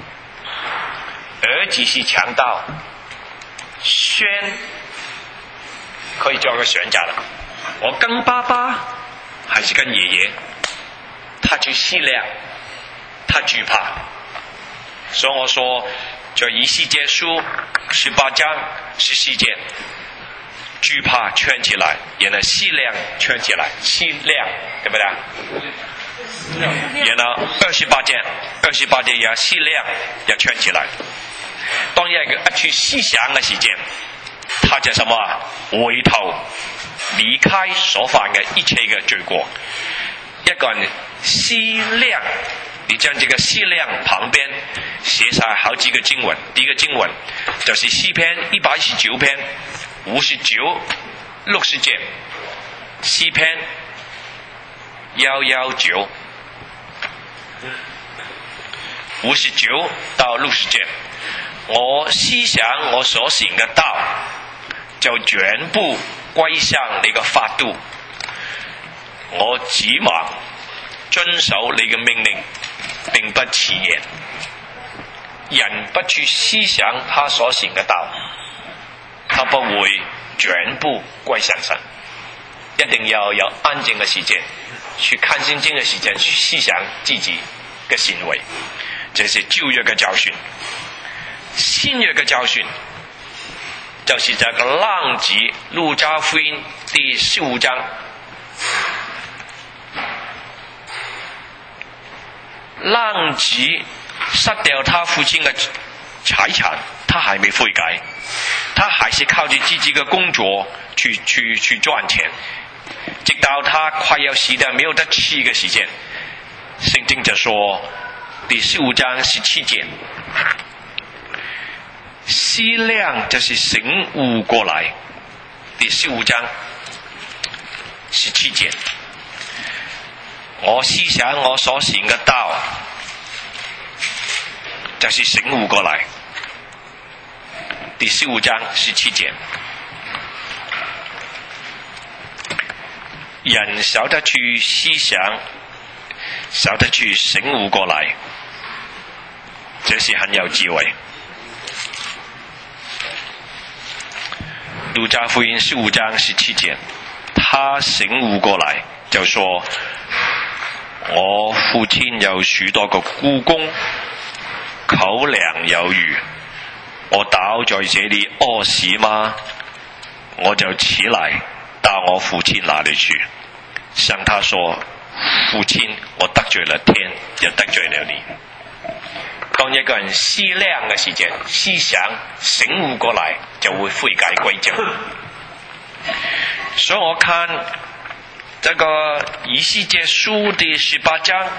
兒子是強盜，選可以做個選擇了，我跟爸爸還是跟爺爺？他最思量，他懼怕，所以我說在以西結書18章14節，懼怕圈起來，然後思量圈起來，思量對不對？然後28節也思量也圈起來。當一個去思想嘅時間，他就什麼啊？回頭離開所犯嘅一切嘅罪過。一個人思量你将这个细量旁边写下好几个经文。第一个经文就是诗篇119篇59、60节，诗篇119、59到60节。我思想我所行嘅道，就全部歸向你嘅法度。我指望遵守你嘅命令，並不遲延。人不去思想他所行嘅道，他不會全部歸向神。一定要有安靜嘅時間，去看聖經嘅時間，去思想自己嘅行為。這是舊約嘅教訓。新約嘅教訓就是這個浪子路加福音第15章。浪子失掉他父親嘅財產，他還沒悔改，他還是靠着自己嘅工作去賺錢，直到他快要死得沒有得吃嘅時間，聖經就說第15章17節，思量就是醒悟過來。第15章17節，我思想我所行嘅道，就是醒悟過來。第15章17節，人曉得去思想，曉得去醒悟過來，這是很有智慧。路加福音15章17節，他醒悟過來就說，我父親有許多個僱工，口糧有餘，我倒在這裡餓死嗎？我就起來到我父親那裡去，向他說，父親，我得罪了天，也得罪了你。當一個人思量嘅時間，思想醒悟過來，就會悔改歸正。所以我看這個以西結書第18章，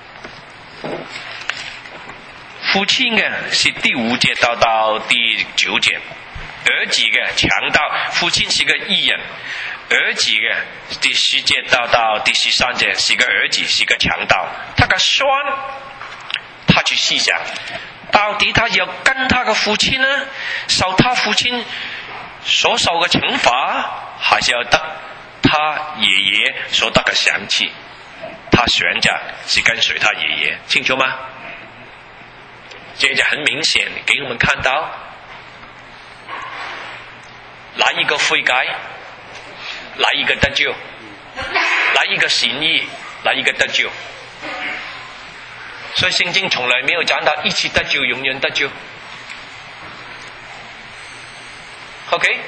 父親嘅是第5節到第9節，兒子嘅強盜，父親是個義人；兒子嘅第10節到第13節是個兒子，是個強盜。他個孫，他去思想，到底他要跟他的父親呢，受他父親所受嘅懲罰，還是要得他爺爺所得嘅賞賜？他選擇是跟隨他爺爺，清楚嗎？這就很明顯給我們看到，哪一個悔改，哪一個得救，哪一個行義，哪一個得救。所以聖經從來沒有講到一次得救，永遠得救。OK，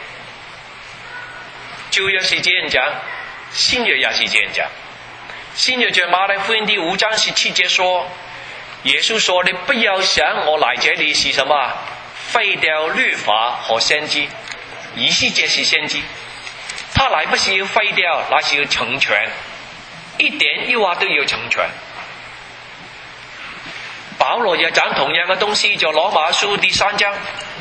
舊約是這樣講，新約也是這樣講。新約在馬太福音第5章17節說，耶穌說，你不要想我來這裡是什麼，廢掉律法和先知。以西結是先知，他來不是要廢掉，那是要成全，一點一劃都要成全。保羅也講同樣嘅東西，就羅馬書第3章。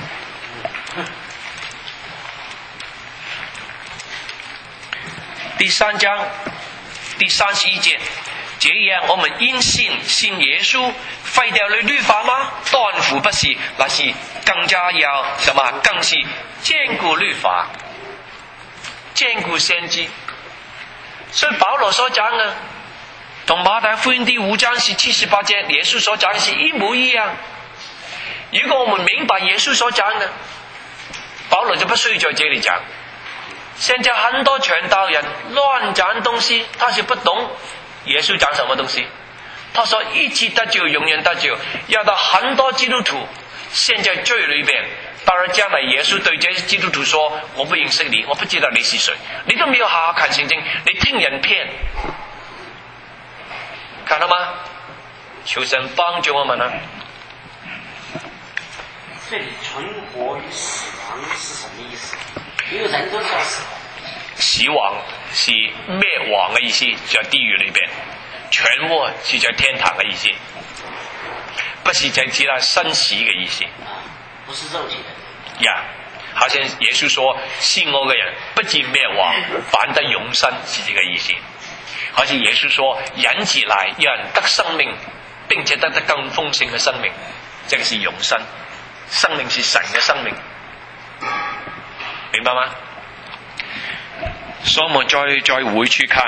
第3章第31節，這樣我們因信耶穌廢掉了律法嗎？當然不是，那是更加要什麼？更是堅固律法，堅固先知。所以保羅所講嘅同馬太福音第5章是78節耶穌所講的是一模一樣。如果我們明白耶穌所講的，保羅就不需要在這裡講。現在很多傳道人亂講東西，他是不懂耶穌講什麼東西。他說一次得救，永遠得救，要到很多基督徒陷在罪裡邊，到了將來耶穌對這些基督徒說，我不認識你，我不知道你是誰，你都沒有好好看聖經，你聽人騙。看到嗎？求神幫助我們啊！ 这里存活与死亡是什么意思？因为人都是要死。 死亡是滅亡嘅意思，就係地獄裏邊。 全卧是在天堂的意思，不是在指那生死的意思。 不是肉体的。 呀，好像耶稣说信我的人不至灭亡，反得永生，是这个意思。好像耶稣说人子来让人得生命，并且得更丰盛的生命，这个是永生。生命是神的生命，明白吗？所以我们再回去看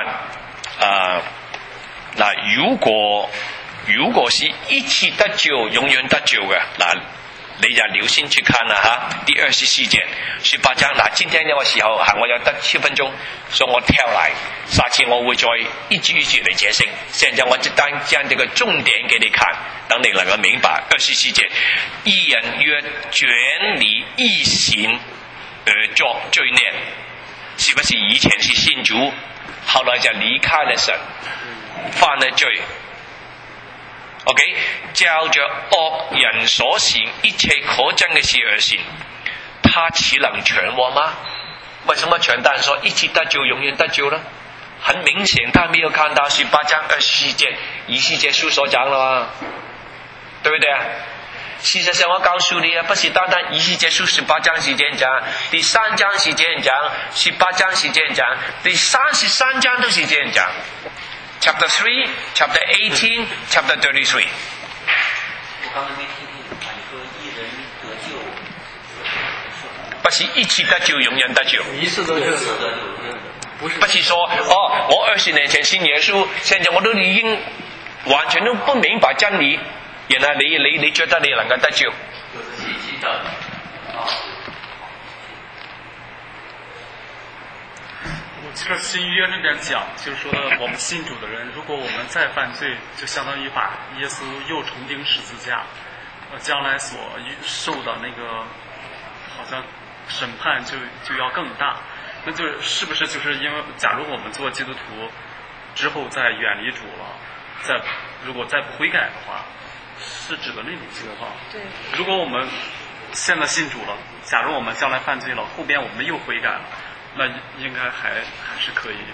如果是一次得救永远得救嘅，你就留心去看啦吓。第24节18章今天呢个时候我有得7分钟，所以我跳来，下次我会再一句一句嚟解釋。現在我只單將這個重點給你看，等你能夠明白。24節，義人若轉離義行而作罪孽，是不是以前是信主，後來就離開了神，犯了罪？OK， 照着惡人所行一切可憎嘅事而行，他豈能存活嗎？為什麼傳道人說一次得救永遠得救呢？很明顯他沒有看到18章24節24節書所講了，對不對啊？事實上我告訴你啊，不是單單24節書18章是這樣講，第3章是這樣講，18章是這樣講，第33章都是這樣講。Chapter 3, Chapter 18, Chapter 33。 我刚才没听清楚，你说一人得救， 不是一次得救永遠得救。 一次得救， 不是說我20年前信耶穌，現在我都已經完全都不明白真理，然後你覺得你能夠得救？ 就是信息教育啊。 这个新约里边讲，就是说我们信主的人，如果我们再犯罪，就相当于把耶稣又重钉十字架，将来所受的那个好像审判就要更大。那就是不是就是因为，假如我们做基督徒之后再远离主了，如果再不悔改的话，是指的那种情况。 对。 如果我们现在信主了，假如我们将来犯罪了，后边我们又悔改了。那应该还是可以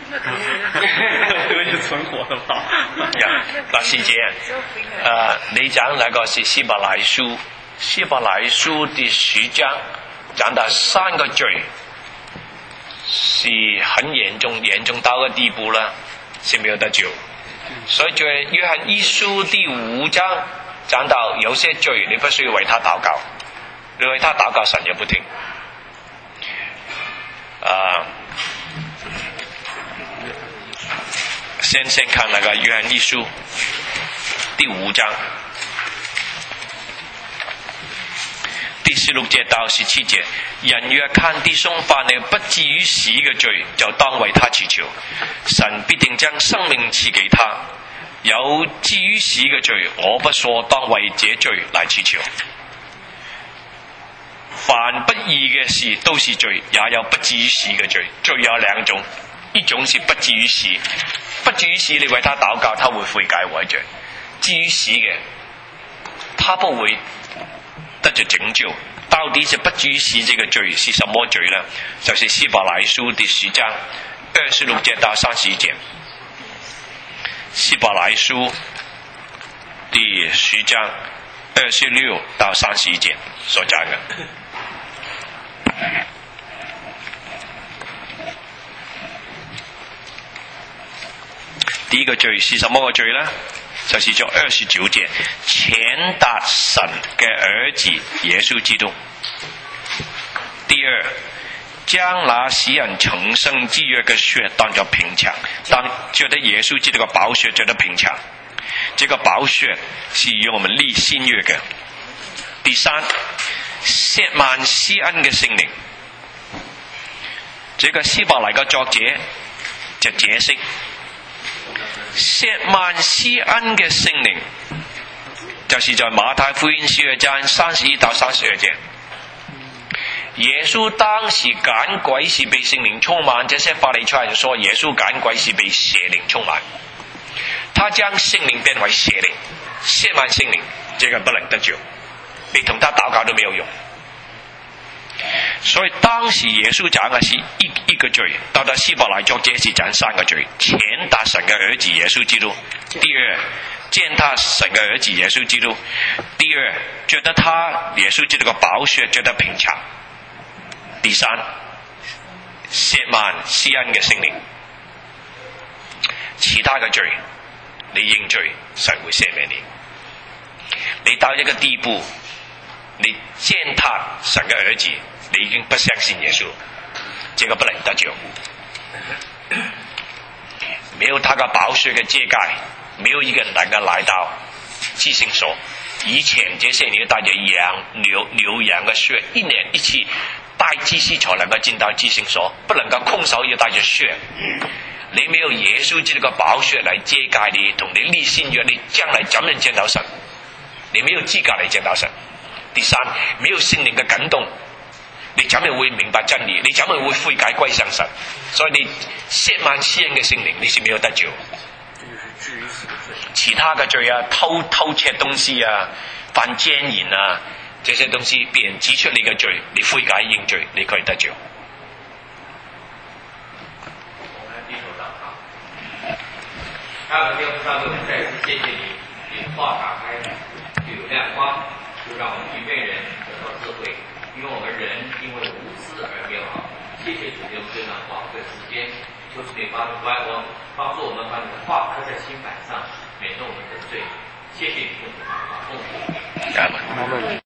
可以存活的吧？ 嗱，是這樣。你講那個是希伯來書，希伯來書第10章講到3個罪是很嚴重到個地步啦，是沒有得救。所以在約翰一書第5章講到有些罪你不需要為他禱告，你為他禱告神也不聽。先看那個約翰一書第5章第16節到17節，人若看弟兄犯了不至於死嘅罪，就當為他祈求，神必定將生命賜給他；有至於死嘅罪，我不說當為這罪來祈求。凡不義嘅事都是罪，也有不至於死嘅罪。罪有2種，一種是不至於死，不至於死你為他禱告，他會悔改悔罪；至於死嘅，他不會得着拯救。到底是不至於死這個罪是什麼罪呢？就是希伯來書第10章26節到31節。希伯來書第10章26到31節所講嘅。第一個罪是什麼個罪呢？就是在29節，踐踏神嘅兒子耶穌基督。第二，將那使人重生之約嘅血當作平牆，當覺得耶穌基督嘅寶血覺得平牆，這個寶血是與我們立新約嘅。第三，褻慢施恩嘅聖靈，這個希伯來嘅作者就解釋，褻慢施恩嘅聖靈，就是在馬太福音12章31到32節。耶穌當時趕鬼是被聖靈充滿，這些法利賽人說耶穌趕鬼是被邪靈充滿，他將聖靈變為邪靈，褻慢聖靈，這個不能得救，你同他禱告都沒有用。所所以當時耶穌講嘅是一個罪，到到希伯來作這是講三個罪：前他神嘅兒子耶穌基督；第二，踐踏神嘅兒子耶穌基督；第二，覺得他耶穌基督嘅寶血覺得平常；第三，褻慢施恩嘅聖靈。其他嘅罪，你認罪，神會赦免你。你到一個地步，你踐踏神嘅兒子，你已經不相信耶穌，這個不能得救。沒有他嘅寶血嘅遮蓋，沒有一個人能夠來到至聖所。以前這些你要帶着牛羊嘅血，一年一次帶祭司才能夠進到至聖所，不能夠空手要帶着血。你沒有耶穌基督嘅寶血來遮蓋你，同你立新約，你將來怎樣見到神？你沒有資格嚟見到神。第三，沒有聖靈嘅感動，你怎樣會明白真理？你怎樣會悔改歸向神？所以你褻慢施恩嘅聖靈，你是沒有得救。其他嘅罪啊，偷竊東西啊，犯奸淫啊，這些東西別人指出你嘅罪，你悔改認罪，你可以得救。 阿们，天父上帝，我们再次谢谢你，灵话打开就有亮光，就让我们愚昧人得到智慧，因为我们人因为无知而灭亡。谢谢主，用这段宝贵时间，求主你帮助我们把你的话刻在心板上，免得我们的罪。谢谢你，奉主名。